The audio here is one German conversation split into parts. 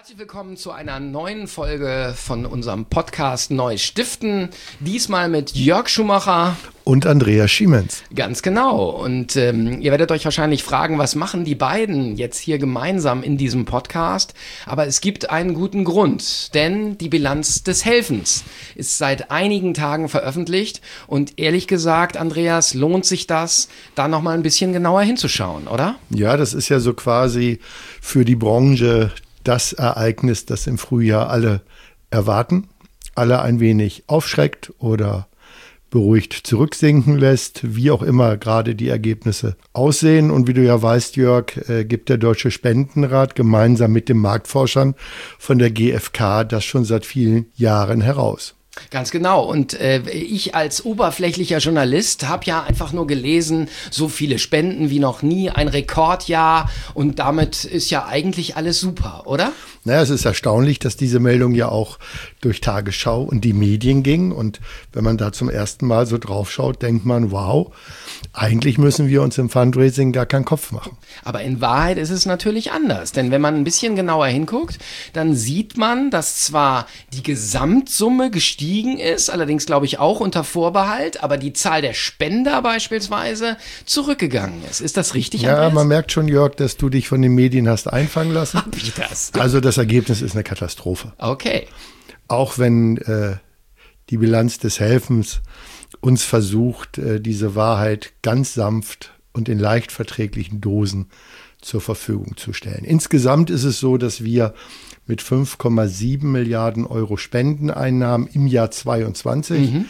Herzlich willkommen zu einer neuen Folge von unserem Podcast Neu Stiften. Diesmal mit Jörg Schumacher und Andreas Schiemens. Ganz genau. Und ihr werdet euch wahrscheinlich fragen, was machen die beiden jetzt hier gemeinsam in diesem Podcast? Aber es gibt einen guten Grund, denn die Bilanz des Helfens ist seit einigen Tagen veröffentlicht. Und ehrlich gesagt, Andreas, lohnt sich das, da nochmal ein bisschen genauer hinzuschauen, oder? Ja, das ist ja so quasi für die Branche das Ereignis, das im Frühjahr alle erwarten, alle ein wenig aufschreckt oder beruhigt zurücksinken lässt, wie auch immer gerade die Ergebnisse aussehen. Und wie du ja weißt, Jörg, gibt der Deutsche Spendenrat gemeinsam mit den Marktforschern von der GfK das schon seit vielen Jahren heraus. Ganz genau. Und ich als oberflächlicher Journalist habe ja einfach nur gelesen, so viele Spenden wie noch nie, ein Rekordjahr, und damit ist ja eigentlich alles super, oder? Naja, es ist erstaunlich, dass diese Meldung ja auch durch Tagesschau und die Medien ging. Und wenn man da zum ersten Mal so drauf schaut, denkt man, wow, eigentlich müssen wir uns im Fundraising gar keinen Kopf machen. Aber in Wahrheit ist es natürlich anders. Denn wenn man ein bisschen genauer hinguckt, dann sieht man, dass zwar die Gesamtsumme gestiegen ist, allerdings glaube ich auch unter Vorbehalt, aber die Zahl der Spender beispielsweise zurückgegangen ist. Ist das richtig, Andreas? Ja, man merkt schon, Jörg, dass du dich von den Medien hast einfangen lassen. Hab ich das? Also das Ergebnis ist eine Katastrophe. Okay. Auch wenn die Bilanz des Helfens uns versucht, diese Wahrheit ganz sanft und in leicht verträglichen Dosen zur Verfügung zu stellen. Insgesamt ist es so, dass wir mit 5,7 Milliarden Euro Spendeneinnahmen im Jahr 2022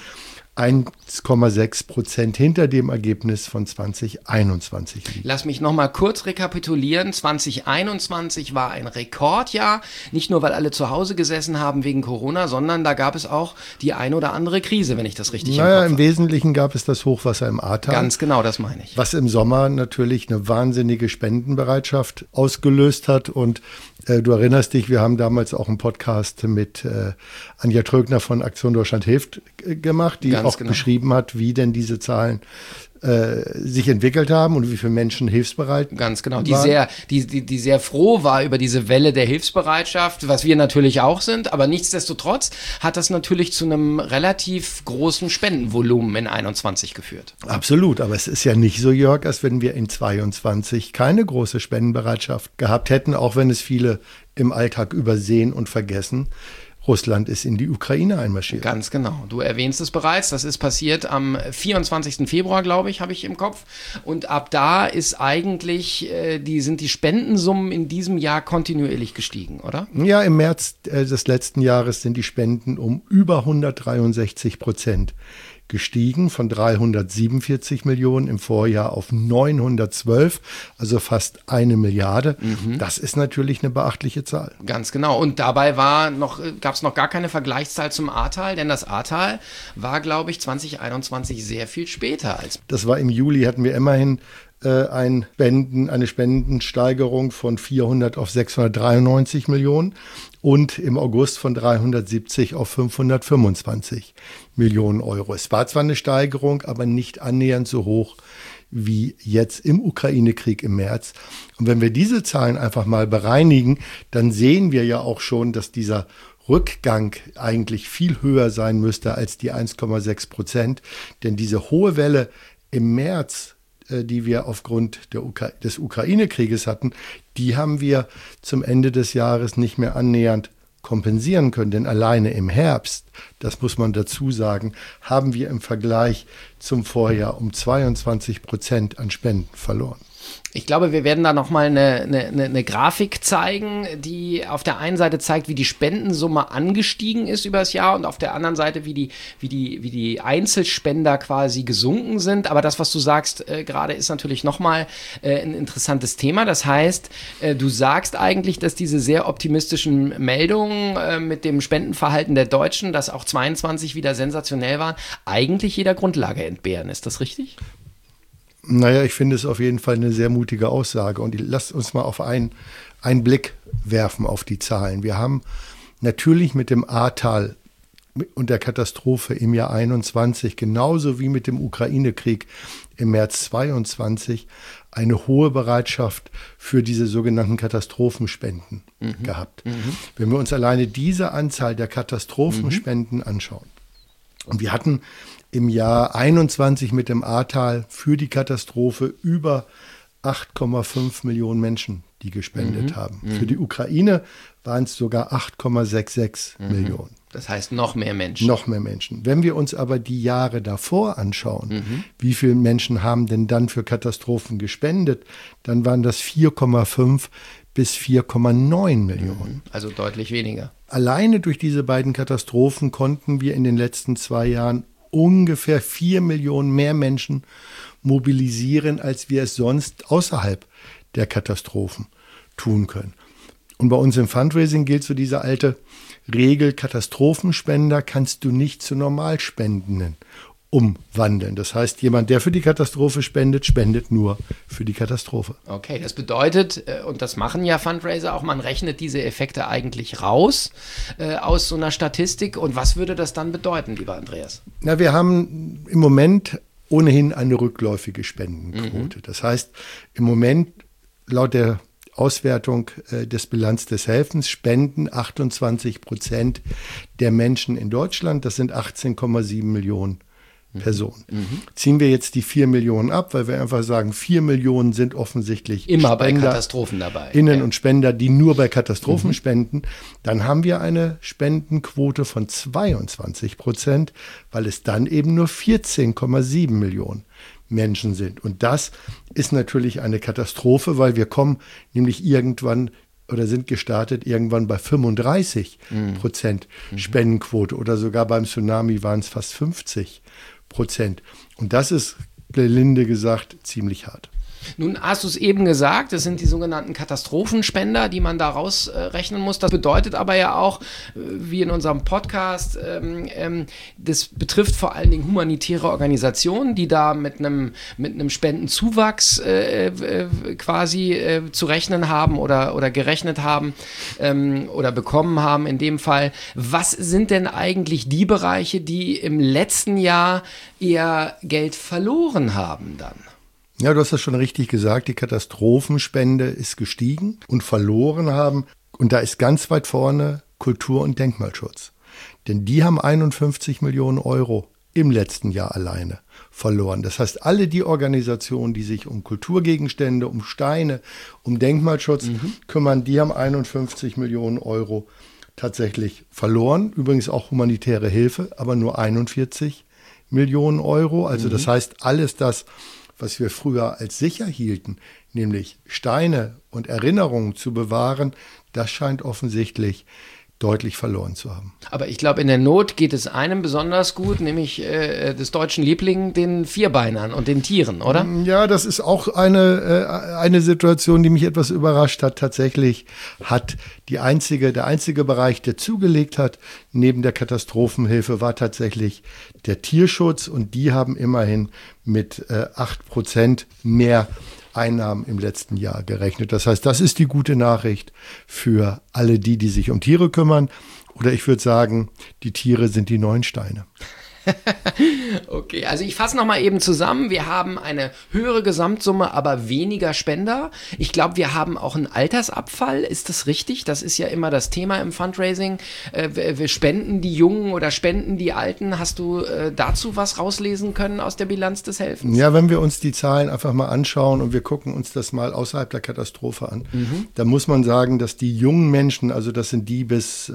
1,6% hinter dem Ergebnis von 2021 liegen. Lass mich noch mal kurz rekapitulieren. 2021 war ein Rekordjahr, nicht nur, weil alle zu Hause gesessen haben wegen Corona, sondern da gab es auch die ein oder andere Krise, wenn ich das richtig im Kopf habe. Im Wesentlichen gab es das Hochwasser im Ahrtal. Ganz genau, das meine ich. Was im Sommer natürlich eine wahnsinnige Spendenbereitschaft ausgelöst hat. Und du erinnerst dich, wir haben damals auch einen Podcast mit Anja Trögner von Aktion Deutschland hilft gemacht, die Ganz auch genau beschrieben hat, wie denn diese Zahlen sich entwickelt haben und wie viele Menschen hilfsbereit Ganz genau, waren. die sehr froh war über diese Welle der Hilfsbereitschaft, was wir natürlich auch sind, aber nichtsdestotrotz hat das natürlich zu einem relativ großen Spendenvolumen in 21 geführt. Absolut, aber es ist ja nicht so, Jörg, als wenn wir in 22 keine große Spendenbereitschaft gehabt hätten, auch wenn es viele im Alltag übersehen und vergessen. Russland ist in die Ukraine einmarschiert. Ganz genau. Du erwähnst es bereits. Das ist passiert am 24. Februar, glaube ich, habe ich im Kopf. Und ab da ist eigentlich, sind die Spendensummen in diesem Jahr kontinuierlich gestiegen, oder? Ja, im März des letzten Jahres sind die Spenden um über 163% gestiegen, von 347 Millionen im Vorjahr auf 912, also fast 1 Milliarde. Das ist natürlich eine beachtliche Zahl. Ganz genau. Und dabei gab es noch gar keine Vergleichszahl zum Ahrtal, denn das Ahrtal war, glaube ich, 2021 sehr viel später als. Das war im Juli, hatten wir immerhin eine Spendensteigerung von 400 auf 693 Millionen und im August von 370 auf 525 Millionen Euro. Es war zwar eine Steigerung, aber nicht annähernd so hoch wie jetzt im Ukraine-Krieg im März. Und wenn wir diese Zahlen einfach mal bereinigen, dann sehen wir ja auch schon, dass dieser Rückgang eigentlich viel höher sein müsste als die 1,6%. Denn diese hohe Welle im März, die wir aufgrund des Ukraine-Krieges hatten, die haben wir zum Ende des Jahres nicht mehr annähernd kompensieren können. Denn alleine im Herbst, das muss man dazu sagen, haben wir im Vergleich zum Vorjahr um 22% an Spenden verloren. Ich glaube, wir werden da nochmal eine Grafik zeigen, die auf der einen Seite zeigt, wie die Spendensumme angestiegen ist über das Jahr und auf der anderen Seite, wie die Einzelspender quasi gesunken sind. Aber das, was du sagst gerade, ist natürlich nochmal ein interessantes Thema. Das heißt, du sagst eigentlich, dass diese sehr optimistischen Meldungen mit dem Spendenverhalten der Deutschen, das auch 22 wieder sensationell waren, eigentlich jeder Grundlage entbehren. Ist das richtig? Naja, ich finde es auf jeden Fall eine sehr mutige Aussage. Und lasst uns mal auf einen Blick werfen auf die Zahlen. Wir haben natürlich mit dem Ahrtal und der Katastrophe im Jahr 21, genauso wie mit dem Ukraine-Krieg im März 22, eine hohe Bereitschaft für diese sogenannten Katastrophenspenden gehabt. Wenn wir uns alleine diese Anzahl der Katastrophenspenden anschauen, und wir hatten im Jahr 21 mit dem Ahrtal für die Katastrophe über 8,5 Millionen Menschen, die gespendet haben. Für die Ukraine waren es sogar 8,66 Millionen. Das heißt noch mehr Menschen. Noch mehr Menschen. Wenn wir uns aber die Jahre davor anschauen, wie viele Menschen haben denn dann für Katastrophen gespendet, dann waren das 4,5 bis 4,9 Millionen. Also deutlich weniger. Alleine durch diese beiden Katastrophen konnten wir in den letzten 2 Jahren ungefähr 4 Millionen mehr Menschen mobilisieren, als wir es sonst außerhalb der Katastrophen tun können. Und bei uns im Fundraising gilt so diese alte Regel, Katastrophenspender kannst du nicht zu Normalspendenden umwandeln. Das heißt, jemand, der für die Katastrophe spendet, spendet nur für die Katastrophe. Okay, das bedeutet, und das machen ja Fundraiser auch, man rechnet diese Effekte eigentlich raus aus so einer Statistik. Und was würde das dann bedeuten, lieber Andreas? Na, wir haben im Moment ohnehin eine rückläufige Spendenquote. Das heißt, im Moment laut der Auswertung des Bilanz des Helfens spenden 28% der Menschen in Deutschland, das sind 18,7 Millionen Personen. Ziehen wir jetzt die 4 Millionen ab, weil wir einfach sagen, 4 Millionen sind offensichtlich immer bei Katastrophen dabei. Innen und Spender, die nur bei Katastrophen spenden, dann haben wir eine Spendenquote von 22%, weil es dann eben nur 14,7 Millionen Menschen sind. Und das ist natürlich eine Katastrophe, weil wir kommen nämlich irgendwann oder sind gestartet irgendwann bei 35% Spendenquote oder sogar beim Tsunami waren es fast 50%. Und das ist, gelinde gesagt, ziemlich hart. Nun hast du es eben gesagt, das sind die sogenannten Katastrophenspender, die man da rausrechnen muss. Das bedeutet aber ja auch, wie in unserem Podcast, das betrifft vor allen Dingen humanitäre Organisationen, die da mit einem Spendenzuwachs quasi zu rechnen haben oder gerechnet haben oder bekommen haben in dem Fall. Was sind denn eigentlich die Bereiche, die im letzten Jahr eher Geld verloren haben dann? Ja, du hast das schon richtig gesagt, die Katastrophenspende ist gestiegen und verloren haben. Und da ist ganz weit vorne Kultur- und Denkmalschutz. Denn die haben 51 Millionen Euro im letzten Jahr alleine verloren. Das heißt, alle die Organisationen, die sich um Kulturgegenstände, um Steine, um Denkmalschutz kümmern, die haben 51 Millionen Euro tatsächlich verloren. Übrigens auch humanitäre Hilfe, aber nur 41 Millionen Euro. Also das heißt, alles das, was wir früher als sicher hielten, nämlich Steine und Erinnerungen zu bewahren, das scheint offensichtlich deutlich verloren zu haben. Aber ich glaube, in der Not geht es einem besonders gut, nämlich des deutschen Liebling, den Vierbeinern und den Tieren, oder? Ja, das ist auch eine Situation, die mich etwas überrascht hat. Tatsächlich hat der einzige Bereich, der zugelegt hat, neben der Katastrophenhilfe, war tatsächlich der Tierschutz. Und die haben immerhin mit 8% mehr Einnahmen im letzten Jahr gerechnet. Das heißt, das ist die gute Nachricht für alle die sich um Tiere kümmern. Oder ich würde sagen, die Tiere sind die neuen Steine. Okay, also ich fasse nochmal eben zusammen. Wir haben eine höhere Gesamtsumme, aber weniger Spender. Ich glaube, wir haben auch einen Altersabfall. Ist das richtig? Das ist ja immer das Thema im Fundraising. Wir spenden die Jungen oder spenden die Alten. Hast du dazu was rauslesen können aus der Bilanz des Helfens? Ja, wenn wir uns die Zahlen einfach mal anschauen und wir gucken uns das mal außerhalb der Katastrophe an, dann muss man sagen, dass die jungen Menschen, also das sind die bis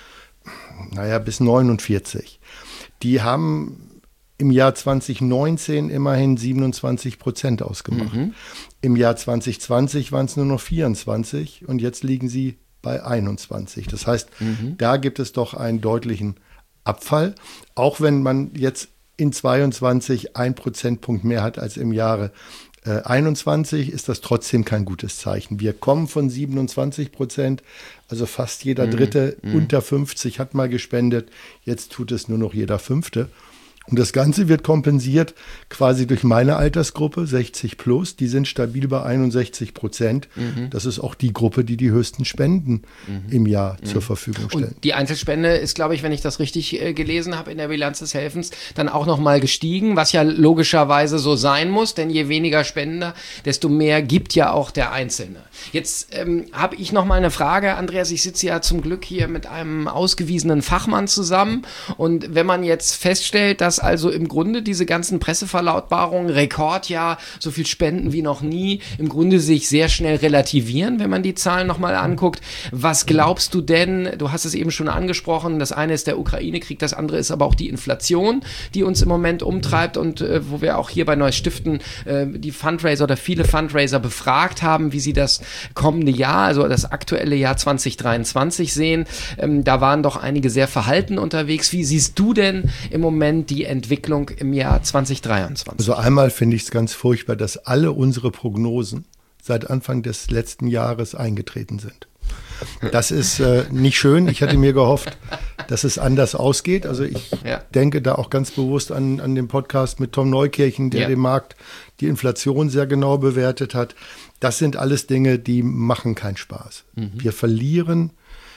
49, die haben im Jahr 2019 immerhin 27% ausgemacht. Im Jahr 2020 waren es nur noch 24 und jetzt liegen sie bei 21. Das heißt, da gibt es doch einen deutlichen Abfall. Auch wenn man jetzt in 22 1 Prozentpunkt mehr hat als im Jahre 21, ist das trotzdem kein gutes Zeichen. Wir kommen von 27%, also fast jeder Dritte unter 50 hat mal gespendet. Jetzt tut es nur noch jeder Fünfte. Und das Ganze wird kompensiert quasi durch meine Altersgruppe, 60 plus. Die sind stabil bei 61%. Das ist auch die Gruppe, die die höchsten Spenden im Jahr zur Verfügung stellen. Und die Einzelspende ist, glaube ich, wenn ich das richtig gelesen habe in der Bilanz des Helfens, dann auch nochmal gestiegen, was ja logischerweise so sein muss, denn je weniger Spender, desto mehr gibt ja auch der Einzelne. Jetzt habe ich nochmal eine Frage, Andreas, ich sitze ja zum Glück hier mit einem ausgewiesenen Fachmann zusammen und wenn man jetzt feststellt, dass also im Grunde diese ganzen Presseverlautbarungen, Rekordjahr, so viel Spenden wie noch nie, im Grunde sich sehr schnell relativieren, wenn man die Zahlen nochmal anguckt. Was glaubst du denn, du hast es eben schon angesprochen, das eine ist der Ukraine-Krieg, das andere ist aber auch die Inflation, die uns im Moment umtreibt und wo wir auch hier bei Neues Stiften die Fundraiser oder viele Fundraiser befragt haben, wie sie das kommende Jahr, also das aktuelle Jahr 2023 sehen. Da waren doch einige sehr verhalten unterwegs. Wie siehst du denn im Moment die Entwicklung im Jahr 2023? Also einmal finde ich es ganz furchtbar, dass alle unsere Prognosen seit Anfang des letzten Jahres eingetreten sind. Das ist nicht schön. Ich hatte mir gehofft, dass es anders ausgeht. Also ich denke da auch ganz bewusst an den Podcast mit Tom Neukirchen, der den Markt, die Inflation sehr genau bewertet hat. Das sind alles Dinge, die machen keinen Spaß. Wir verlieren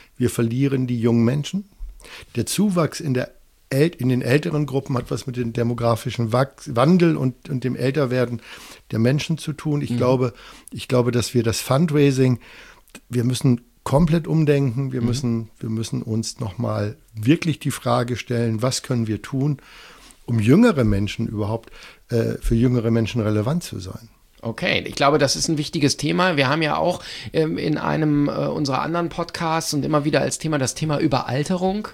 die jungen Menschen. Der Zuwachs in den älteren Gruppen hat was mit dem demografischen Wandel und dem Älterwerden der Menschen zu tun. Ich glaube, dass wir das Fundraising, wir müssen komplett umdenken. Wir müssen uns nochmal wirklich die Frage stellen, was können wir tun, um jüngere Menschen überhaupt, für jüngere Menschen relevant zu sein. Okay, ich glaube, das ist ein wichtiges Thema. Wir haben ja auch in einem unserer anderen Podcasts und immer wieder als Thema das Thema Überalterung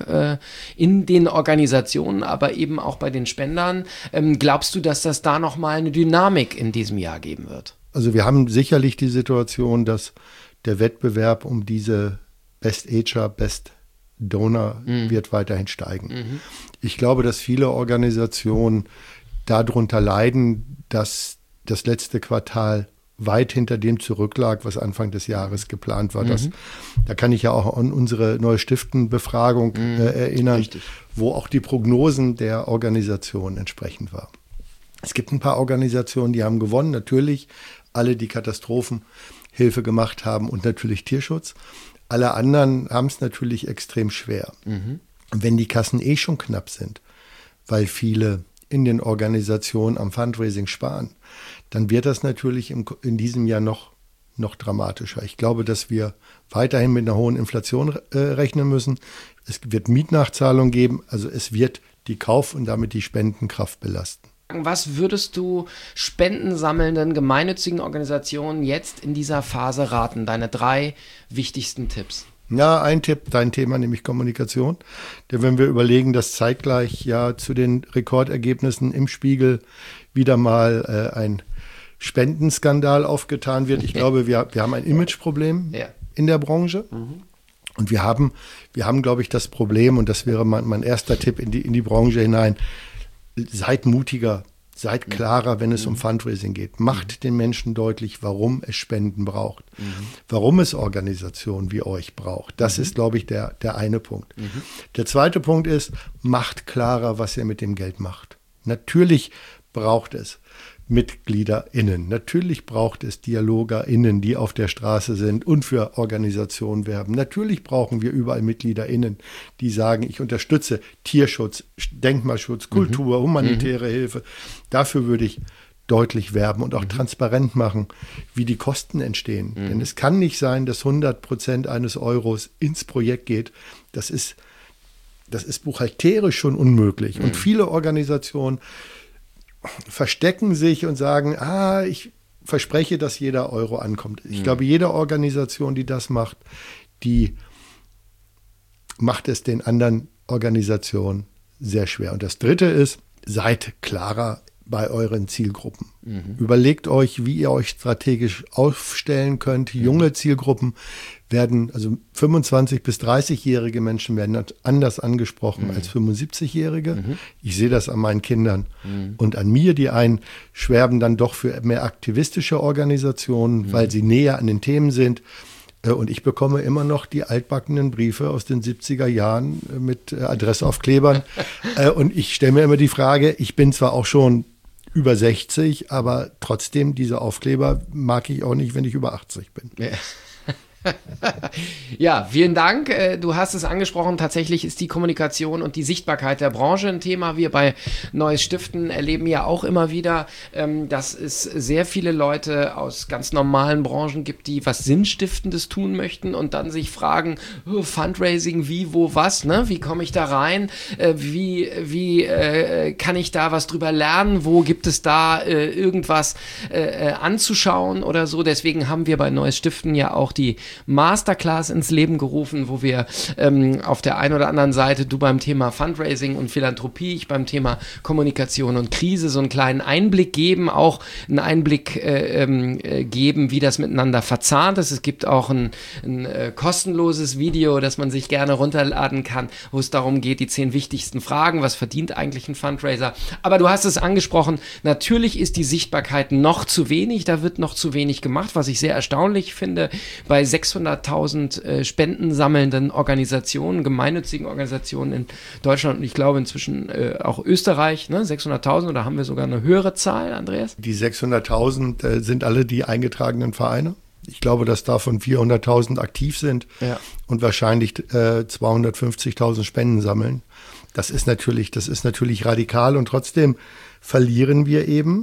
in den Organisationen, aber eben auch bei den Spendern. Glaubst du, dass das da nochmal eine Dynamik in diesem Jahr geben wird? Also wir haben sicherlich die Situation, dass der Wettbewerb um diese Best Ager, Best Donor wird weiterhin steigen. Ich glaube, dass viele Organisationen darunter leiden, dass das letzte Quartal weit hinter dem zurücklag, was Anfang des Jahres geplant war. Da kann ich ja auch an unsere neue Stiftenbefragung erinnern, richtig, wo auch die Prognosen der Organisation entsprechend war. Es gibt ein paar Organisationen, die haben gewonnen, natürlich alle, die Katastrophenhilfe gemacht haben und natürlich Tierschutz. Alle anderen haben es natürlich extrem schwer. Und wenn die Kassen schon knapp sind, weil viele in den Organisationen am Fundraising sparen, dann wird das natürlich in diesem Jahr noch dramatischer. Ich glaube, dass wir weiterhin mit einer hohen Inflation rechnen müssen. Es wird Mietnachzahlungen geben, also es wird die Kauf- und damit die Spendenkraft belasten. Was würdest du spendensammelnden, gemeinnützigen Organisationen jetzt in dieser Phase raten? Deine 3 wichtigsten Tipps. Ja, ein Tipp, dein Thema, nämlich Kommunikation. Denn wenn wir überlegen, dass zeitgleich ja zu den Rekordergebnissen im Spiegel wieder mal ein Spendenskandal aufgetan wird. Ich glaube, wir haben ein Imageproblem in der Branche. Und wir haben, glaube ich, das Problem, und das wäre mein erster Tipp in die Branche hinein, seid mutiger, seid klarer, wenn es um Fundraising geht. Macht den Menschen deutlich, warum es Spenden braucht, warum es Organisationen wie euch braucht. Das ist, glaube ich, der eine Punkt. Der zweite Punkt ist, macht klarer, was ihr mit dem Geld macht. Natürlich braucht es MitgliederInnen. Natürlich braucht es DialogerInnen, die auf der Straße sind und für Organisationen werben. Natürlich brauchen wir überall MitgliederInnen, die sagen, ich unterstütze Tierschutz, Denkmalschutz, Kultur, humanitäre Hilfe. Dafür würde ich deutlich werben und auch transparent machen, wie die Kosten entstehen. Denn es kann nicht sein, dass 100% eines Euros ins Projekt geht. Das ist buchhalterisch schon unmöglich. Und viele Organisationen verstecken sich und sagen, ich verspreche, dass jeder Euro ankommt. Ich glaube, jede Organisation, die das macht, die macht es den anderen Organisationen sehr schwer. Und das Dritte ist, seid klarer bei euren Zielgruppen. Überlegt euch, wie ihr euch strategisch aufstellen könnt. Junge Zielgruppen werden, also 25- bis 30-jährige Menschen werden anders angesprochen als 75-jährige. Ich sehe das an meinen Kindern und an mir. Die einen schwärmen dann doch für mehr aktivistische Organisationen, weil sie näher an den Themen sind. Und ich bekomme immer noch die altbackenen Briefe aus den 70er Jahren mit Adressaufklebern. Und ich stelle mir immer die Frage, ich bin zwar auch schon über 60, aber trotzdem, diese Aufkleber mag ich auch nicht, wenn ich über 80 bin. Ja. Ja, vielen Dank. Du hast es angesprochen, tatsächlich ist die Kommunikation und die Sichtbarkeit der Branche ein Thema. Wir bei Neues Stiften erleben ja auch immer wieder, dass es sehr viele Leute aus ganz normalen Branchen gibt, die was Sinnstiftendes tun möchten und dann sich fragen, Fundraising, wie, wo, was, ne? Wie komme ich da rein? Wie kann ich da was drüber lernen? Wo gibt es da irgendwas anzuschauen oder so? Deswegen haben wir bei Neues Stiften ja auch die Masterclass ins Leben gerufen, wo wir auf der einen oder anderen Seite, du beim Thema Fundraising und Philanthropie, ich beim Thema Kommunikation und Krise, so einen kleinen Einblick geben, auch einen Einblick geben, wie das miteinander verzahnt ist. Es gibt auch ein kostenloses Video, das man sich gerne runterladen kann, wo es darum geht, die 10 wichtigsten Fragen, was verdient eigentlich ein Fundraiser? Aber du hast es angesprochen, natürlich ist die Sichtbarkeit noch zu wenig, da wird noch zu wenig gemacht, was ich sehr erstaunlich finde, bei 600.000 spendensammelnden Organisationen, gemeinnützigen Organisationen in Deutschland und ich glaube inzwischen auch Österreich, ne? 600.000 oder haben wir sogar eine höhere Zahl, Andreas? Die 600.000 sind alle die eingetragenen Vereine. Ich glaube, dass davon 400.000 aktiv sind und wahrscheinlich 250.000 Spenden sammeln. Das ist natürlich radikal und trotzdem verlieren wir eben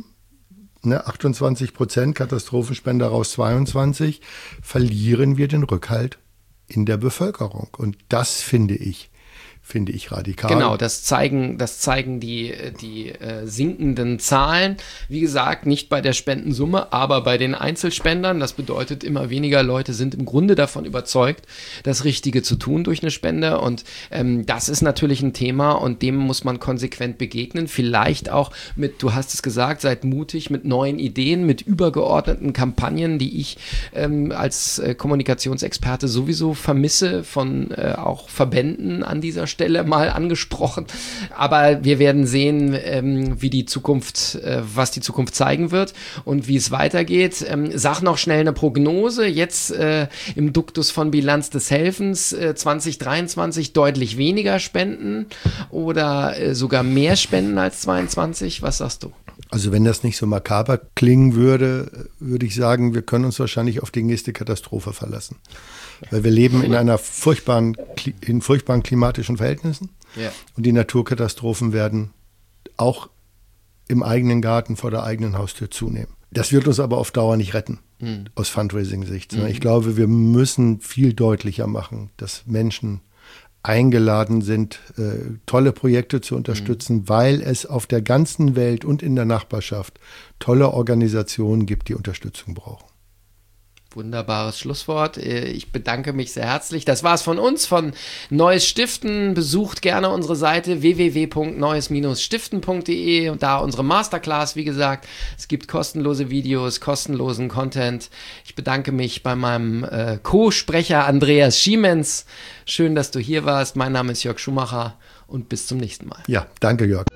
28%, Katastrophenspender raus 22%, verlieren wir den Rückhalt in der Bevölkerung. Und das finde ich radikal. Genau, das zeigen die sinkenden Zahlen. Wie gesagt, nicht bei der Spendensumme, aber bei den Einzelspendern. Das bedeutet, immer weniger Leute sind im Grunde davon überzeugt, das Richtige zu tun durch eine Spende. Und das ist natürlich ein Thema und dem muss man konsequent begegnen. Vielleicht auch mit, du hast es gesagt, seid mutig, mit neuen Ideen, mit übergeordneten Kampagnen, die ich als Kommunikationsexperte sowieso vermisse, von auch Verbänden an dieser Stelle mal angesprochen. Aber wir werden sehen, was die Zukunft zeigen wird und wie es weitergeht. Sag noch schnell eine Prognose. Jetzt im Duktus von Bilanz des Helfens 2023 deutlich weniger Spenden oder sogar mehr Spenden als 22. Was sagst du? Also wenn das nicht so makaber klingen würde, würde ich sagen, wir können uns wahrscheinlich auf die nächste Katastrophe verlassen. Weil wir leben in furchtbaren klimatischen Verhältnissen. Ja. Und die Naturkatastrophen werden auch im eigenen Garten vor der eigenen Haustür zunehmen. Das wird uns aber auf Dauer nicht retten, aus Fundraising-Sicht. Ich glaube, wir müssen viel deutlicher machen, dass Menschen eingeladen sind, tolle Projekte zu unterstützen, weil es auf der ganzen Welt und in der Nachbarschaft tolle Organisationen gibt, die Unterstützung brauchen. Wunderbares Schlusswort. Ich bedanke mich sehr herzlich. Das war's von uns, von Neues Stiften. Besucht gerne unsere Seite www.neues-stiften.de und da unsere Masterclass, wie gesagt. Es gibt kostenlose Videos, kostenlosen Content. Ich bedanke mich bei meinem Co-Sprecher Andreas Schiemens. Schön, dass du hier warst. Mein Name ist Jörg Schumacher und bis zum nächsten Mal. Ja, danke Jörg.